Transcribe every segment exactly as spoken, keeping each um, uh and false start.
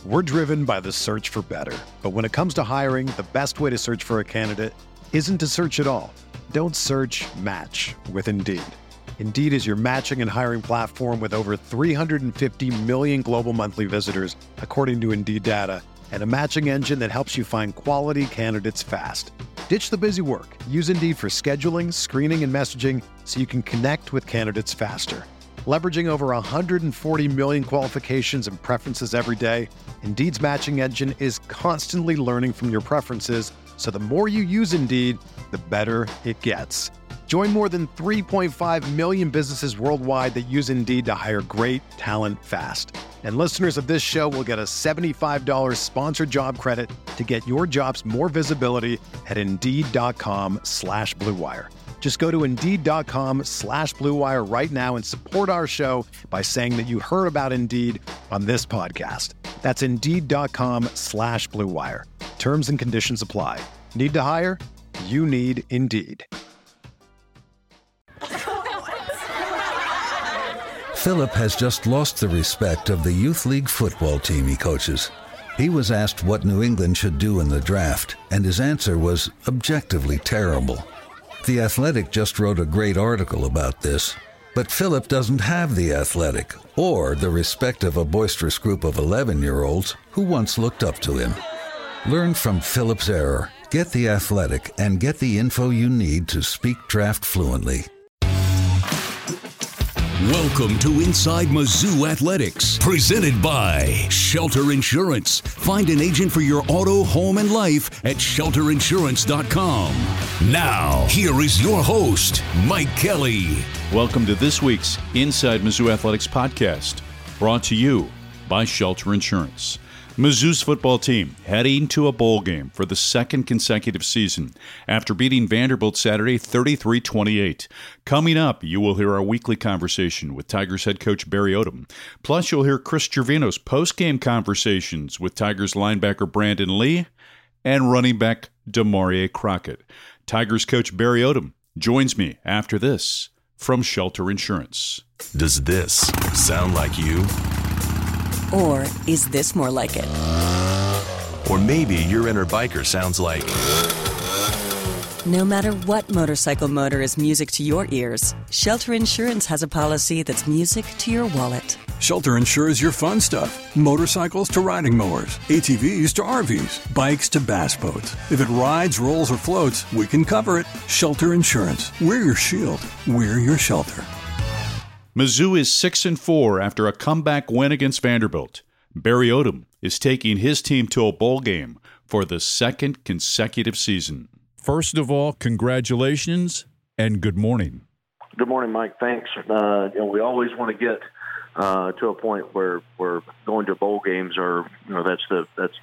We're driven by the search for better. But when it comes to hiring, the best way to search for a candidate isn't to search at all. Don't search, match with Indeed. Indeed is your matching and hiring platform with over three hundred fifty million global monthly visitors, according to Indeed data, and a matching engine that helps you find quality candidates fast. Ditch the busy work. Use Indeed for scheduling, screening, and messaging so you can connect with candidates faster. Leveraging over one hundred forty million qualifications and preferences every day, Indeed's matching engine is constantly learning from your preferences, so the more you use Indeed, the better it gets. Join more than three point five million businesses worldwide that use Indeed to hire great talent fast. And listeners of this show will get a seventy-five dollars sponsored job credit to get your jobs more visibility at Indeed.com slash Blue Wire. Just go to Indeed.com slash Blue Wire right now and support our show by saying that you heard about Indeed on this podcast. That's Indeed.com slash Blue Wire. Terms and conditions apply. Need to hire? You need Indeed. Philip has just lost the respect of the youth league football team he coaches. He was asked what New England should do in the draft, and his answer was objectively terrible. The Athletic just wrote a great article about this, but Philip doesn't have The Athletic or the respect of a boisterous group of eleven-year-olds who once looked up to him. Learn from Philip's error. Get The Athletic and get the info you need to speak draft fluently. Welcome to Inside Mizzou Athletics, presented by Shelter Insurance. Find an agent for your auto, home, and life at shelter insurance dot com. Now, here is your host, Mike Kelly. Welcome to this week's Inside Mizzou Athletics podcast, brought to you by Shelter Insurance. Mizzou's football team heading to a bowl game for the second consecutive season after beating Vanderbilt Saturday thirty-three twenty-eight. Coming up, you will hear our weekly conversation with Tigers head coach Barry Odom. Plus, you'll hear Chris Gervino's post-game conversations with Tigers linebacker Brandon Lee and running back Demarie Crockett. Tigers coach Barry Odom joins me after this from Shelter Insurance. Does this sound like you? Or is this more like it? Or maybe your inner biker sounds like... No matter what motorcycle motor is music to your ears, Shelter Insurance has a policy that's music to your wallet. Shelter insures your fun stuff. Motorcycles to riding mowers, A T Vs to R Vs, bikes to bass boats. If it rides, rolls, or floats, we can cover it. Shelter Insurance. We're your shield. We're your shelter. Mizzou is six and four after a comeback win against Vanderbilt. Barry Odom is taking his team to a bowl game for the second consecutive season. First of all, congratulations and good morning. Good morning, Mike. Thanks. Uh, you know, we always want to get uh, to a point where we're going to bowl games, or you know, that's the that's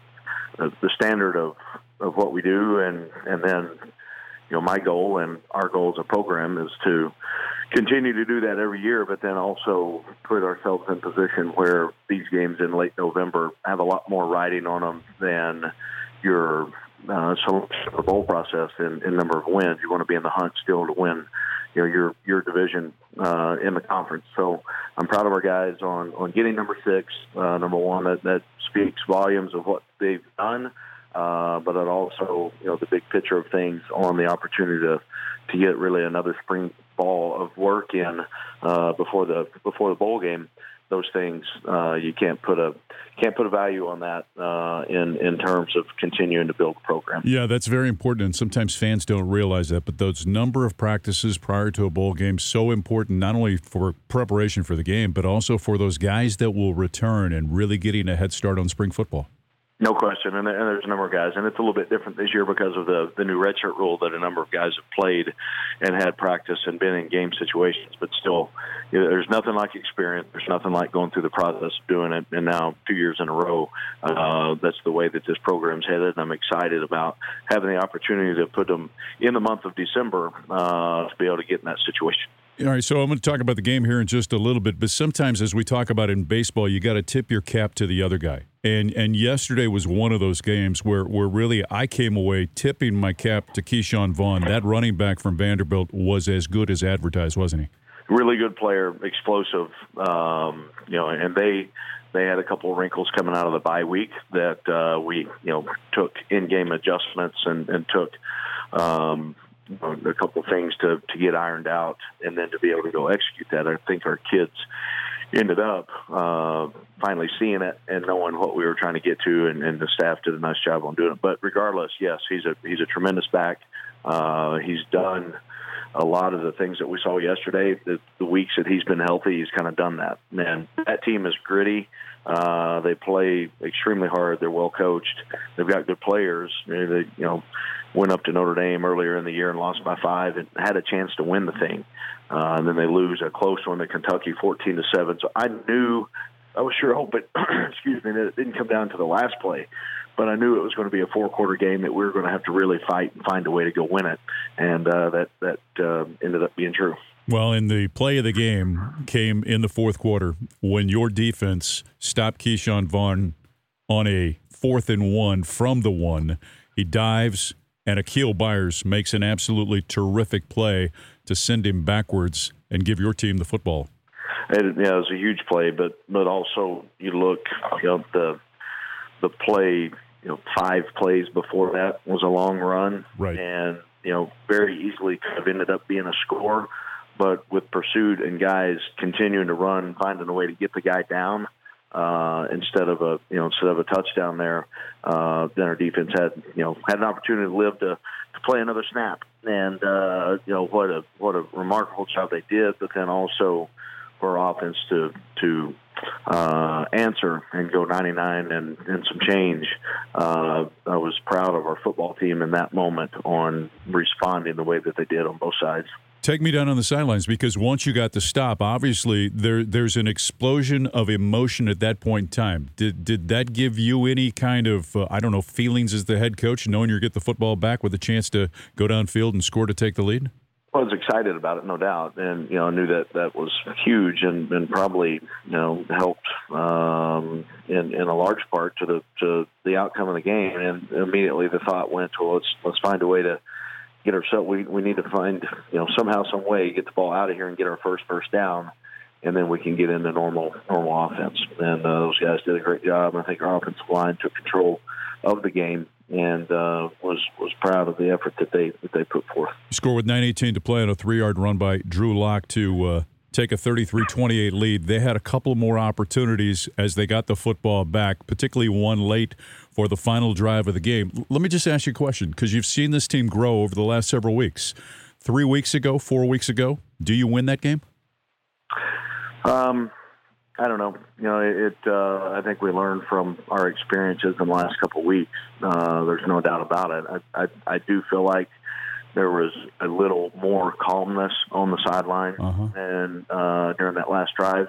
uh, the standard of, of what we do, and and then you know, my goal and our goal as a program is to continue to do that every year, but then also put ourselves in position where these games in late November have a lot more riding on them than your uh, selection of the bowl process in, in number of wins. You want to be in the hunt still to win, you know, your your division uh, in the conference. So I'm proud of our guys on, on getting number six. Uh, number one, that, that speaks volumes of what they've done. Uh, but it also, you know, the big picture of things on the opportunity to, to get really another spring ball of work in uh, before the before the bowl game. Those things uh, you can't put a can't put a value on that uh, in in terms of continuing to build the program. Yeah, that's very important, and sometimes fans don't realize that. But those number of practices prior to a bowl game so important, not only for preparation for the game, but also for those guys that will return and really getting a head start on spring football. No question, and, and there's a number of guys, and it's a little bit different this year because of the, the new redshirt rule that a number of guys have played and had practice and been in game situations, but still, you know, there's nothing like experience. There's nothing like going through the process of doing it, and now two years in a row, uh, that's the way that this program's headed, and I'm excited about having the opportunity to put them in the month of December uh, to be able to get in that situation. All right, so I'm going to talk about the game here in just a little bit, but sometimes as we talk about in baseball, you got to tip your cap to the other guy. And and yesterday was one of those games where, where really I came away tipping my cap to Keyshawn Vaughn. That running back from Vanderbilt was as good as advertised, wasn't he? Really good player, explosive, um, you know, and they they had a couple of wrinkles coming out of the bye week that uh, we, you know, took in-game adjustments and, and took um, a couple of things to, to get ironed out, and then to be able to go execute that. I think our kids ended up uh, finally seeing it and knowing what we were trying to get to, and, and the staff did a nice job on doing it. But regardless, yes, he's a he's a tremendous back. Uh, he's done a lot of the things that we saw yesterday. The, the weeks that he's been healthy, he's kind of done that. And that team is gritty. Uh, they play extremely hard. They're well coached. They've got good players. They, you know, went up to Notre Dame earlier in the year and lost by five and had a chance to win the thing. Uh, and then they lose a close one to Kentucky, fourteen to seven. So I knew, I was sure hoping, excuse me, that it didn't come down to the last play. But I knew it was going to be a four-quarter game that we were going to have to really fight and find a way to go win it. And uh, that, that uh, ended up being true. Well, and the play of the game came in the fourth quarter when your defense stopped Keyshawn Vaughn on a fourth and one from the one. He dives, and Akil Byers makes an absolutely terrific play to send him backwards and give your team the football. It, yeah, it was a huge play, but but also you look, you know, the the play, you know, five plays before that was a long run, right? And you know, very easily could have ended up being a score, but with pursuit and guys continuing to run, finding a way to get the guy down uh, instead of a you know instead of a touchdown there, uh, then our defense had you know had an opportunity to live to, to play another snap, and uh, you know what a what a remarkable job they did, but then also for our offense to to uh, answer and go ninety-nine and, and some change. Uh, I was proud of our football team in that moment on responding the way that they did on both sides. Take me down on the sidelines, because once you got the stop, obviously there there's an explosion of emotion at that point in time. Did did that give you any kind of, uh, I don't know, feelings as the head coach, knowing you get the football back with a chance to go downfield and score to take the lead? I was excited about it, no doubt, and you know, I knew that that was huge, and, and probably you know helped um, in in a large part to the to the outcome of the game. And immediately the thought went to, well, let's let's find a way to get ourselves. We we need to find you know somehow, some way, get the ball out of here and get our first first down, and then we can get into normal normal offense. And uh, those guys did a great job. I think our offensive line took control of the game, and uh, was was proud of the effort that they that they put forth. You score with nine eighteen to play on a three-yard run by Drew Lock to uh, take a thirty-three twenty-eight lead. They had a couple more opportunities as they got the football back, particularly one late for the final drive of the game. Let me just ask you a question, because you've seen this team grow over the last several weeks. Three weeks ago, four weeks ago, do you win that game? Um. I don't know. You know, it. Uh, I think we learned from our experiences in the last couple of weeks. Uh, there's no doubt about it. I, I, I do feel like there was a little more calmness on the sideline uh-huh. and uh, during that last drive,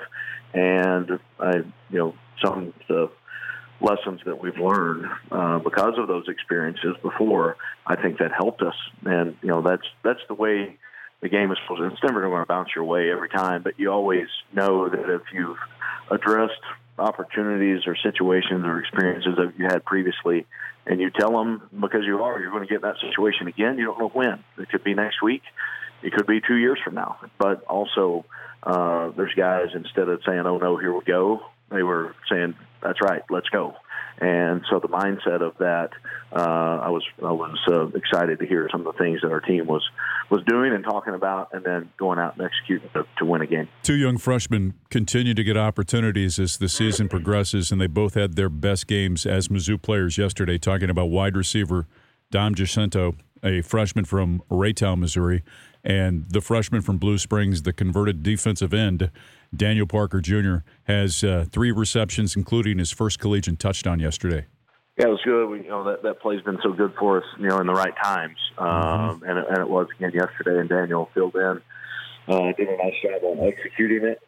and I, you know, some of the lessons that we've learned uh, because of those experiences before, I think that helped us. And you know, that's that's the way the game is supposed to. It's never going to bounce your way every time, but you always know that if you've addressed opportunities or situations or experiences that you had previously, and you tell them, because you are, you're going to get in that situation again. You don't know when. It could be next week. It could be two years from now. But also, uh, there's guys, instead of saying, oh, no, here we go, they were saying, that's right, let's go. And so the mindset of that, uh, I was I was uh, excited to hear some of the things that our team was was doing and talking about, and then going out and executing to, to win a game. Two young freshmen continue to get opportunities as the season progresses, and they both had their best games as Mizzou players yesterday, talking about wide receiver Dom Jacinto, a freshman from Raytown, Missouri, and the freshman from Blue Springs, the converted defensive end, Daniel Parker Junior, has uh, three receptions, including his first collegiate touchdown yesterday. Yeah, it was good. We, you know, that, that play's been so good for us, you know, in the right times. Um, mm-hmm. and, it, and it was again yesterday, and Daniel filled in, uh, did a nice job on executing it.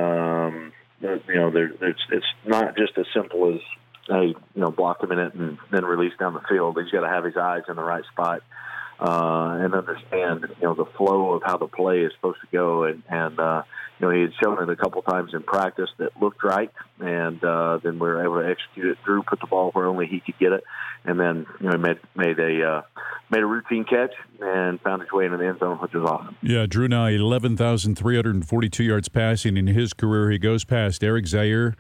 Um, you know, there, it's, it's not just as simple as, hey, you know, block him in it and then release down the field. He's got to have his eyes in the right spot. Uh, and understand, you know, the flow of how the play is supposed to go. And, and uh, you know, he had shown it a couple times in practice that looked right. And uh, then we were able to execute it through, put the ball where only he could get it. And then, you know, made, made a uh, made a routine catch and found his way into the end zone, which was awesome. Yeah, Drew now eleven thousand three hundred forty-two yards passing in his career. He goes past Eric Zaire,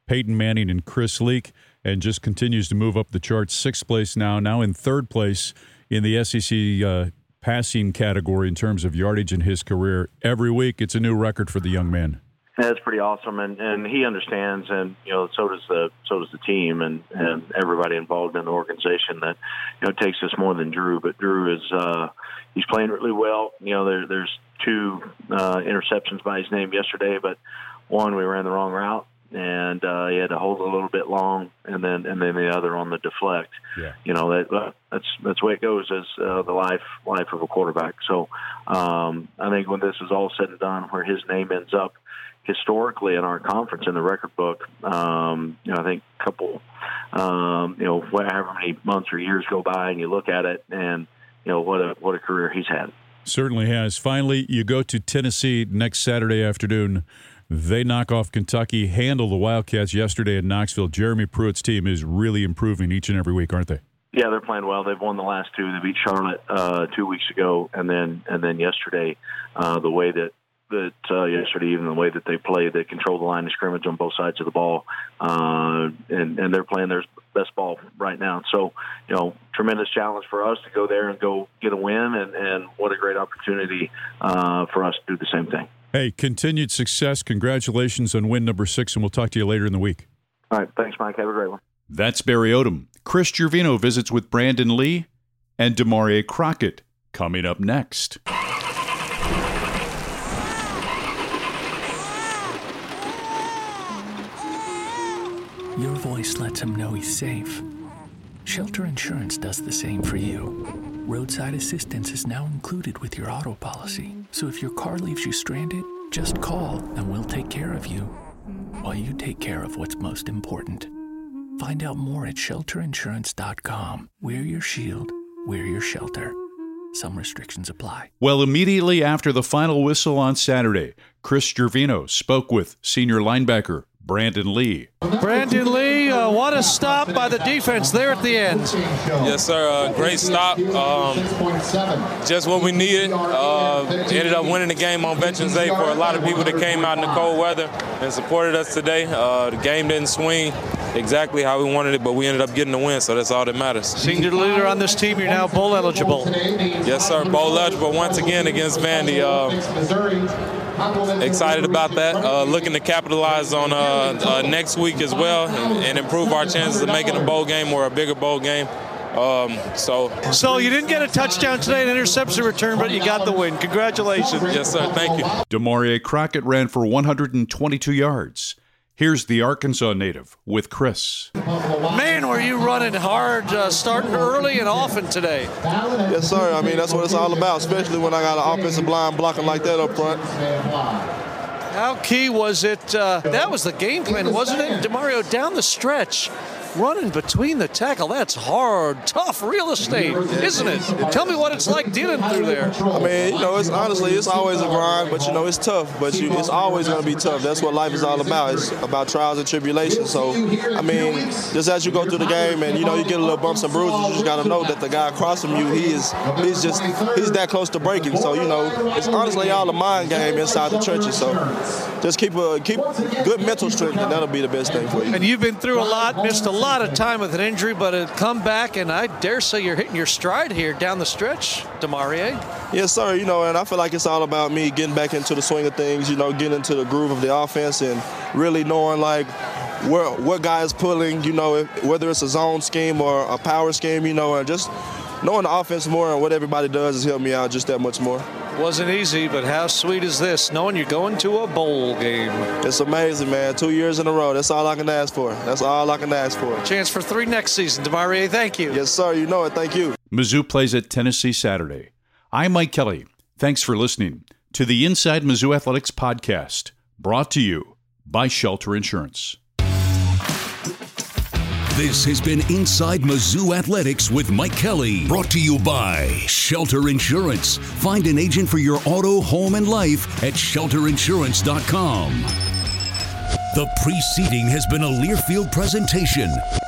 Peyton Manning and Chris Leak, and just continues to move up the charts. Sixth place now, now in third place in the S E C uh, passing category in terms of yardage in his career. Every week, it's a new record for the young man. That's pretty awesome, and, and he understands, and you know, so does the so does the team, and, and everybody involved in the organization. That you know, it takes us more than Drew, but Drew is uh, he's playing really well. You know, there, there's two uh, interceptions by his name yesterday, but one we ran the wrong route, and uh, he had to hold it a little bit long, and then and then the other on the deflect. Yeah. You know, that uh, that's that's the way it goes as uh, the life life of a quarterback. So um, I think when this is all said and done, where his name ends up historically in our conference in the record book, um, you know, I think a couple, um, you know, however many months or years go by, and you look at it, and you know what a what a career he's had. Certainly has. Finally, you go to Tennessee next Saturday afternoon. They knock off Kentucky, handle the Wildcats yesterday in Knoxville. Jeremy Pruitt's team is really improving each and every week, aren't they? Yeah, they're playing well. They've won the last two. They beat Charlotte uh, two weeks ago, and then and then yesterday, uh, the way that that uh, yesterday, even the way that they play, they control the line of scrimmage on both sides of the ball, uh, and, and they're playing their best ball right now. So, you know, tremendous challenge for us to go there and go get a win, and, and what a great opportunity uh, for us to do the same thing. Hey, continued success. Congratulations on win number six, and we'll talk to you later in the week. All right. Thanks, Mike. Have a great one. That's Barry Odom. Chris Gervino visits with Brandon Lee and Demaria Crockett coming up next. Your voice lets him know he's safe. Shelter Insurance does the same for you. Roadside assistance is now included with your auto policy. So if your car leaves you stranded, just call and we'll take care of you while you take care of what's most important. Find out more at shelter insurance dot com. We're your shield. We're your shelter. Some restrictions apply. Well, immediately after the final whistle on Saturday, Chris Gervino spoke with senior linebacker Brandon Lee. Brandon Lee, uh, what a stop by the defense there at the end. Yes, sir. Uh, great stop. Um, just what we needed. Uh, ended up winning the game on Veterans Day for a lot of people that came out in the cold weather and supported us today. Uh, the game didn't swing exactly how we wanted it, but we ended up getting the win, so that's all that matters. Senior leader on this team, you're now bowl eligible. Yes, sir. Bowl eligible once again against Vandy. Uh, Excited about that. Uh, looking to capitalize on uh, uh, next week as well and, and improve our chances of making a bowl game or a bigger bowl game. Um, so, so you didn't get a touchdown today, an interception return, but you got the win. Congratulations. Yes, sir. Thank you. Demaria Crockett ran for one hundred twenty-two yards. Here's the Arkansas native with Chris. Man, were you running hard, uh, starting early and often today? Yes, sir. I mean, that's what it's all about, especially when I got an offensive line blocking like that up front. How key was it? Uh, that was the game plan, wasn't it? Demario down the stretch, running between the tackle. That's hard, tough real estate, isn't it? Tell me what it's like dealing through there. I mean, you know, it's honestly, it's always a grind, but, you know, it's tough. But you, it's always going to be tough. That's what life is all about. It's about trials and tribulations. So, I mean, just as you go through the game and, you know, you get a little bumps and bruises, you just got to know that the guy across from you, he is, he's just, he's that close to breaking. So, you know, it's honestly all a mind game inside the trenches. So, just keep a, keep good mental strength, and that'll be the best thing for you. And you've been through a lot, missed a lot of time with an injury, but it come back, and I dare say you're hitting your stride here down the stretch, Demaria. Yes, sir. You know, and I feel like it's all about me getting back into the swing of things, you know, getting into the groove of the offense and really knowing, like, where, what guy is pulling, you know, if, whether it's a zone scheme or a power scheme, you know, and just knowing the offense more and what everybody does has helped me out just that much more. Wasn't easy, but how sweet is this, knowing you're going to a bowl game? It's amazing, man. Two years in a row. That's all I can ask for. That's all I can ask for. Chance for three next season. Demaria, thank you. Yes, sir. You know it. Thank you. Mizzou plays at Tennessee Saturday. I'm Mike Kelly. Thanks for listening to the Inside Mizzou Athletics podcast, brought to you by Shelter Insurance. This has been Inside Mizzou Athletics with Mike Kelly, brought to you by Shelter Insurance. Find an agent for your auto, home, and life at shelter insurance dot com. The preceding has been a Learfield presentation.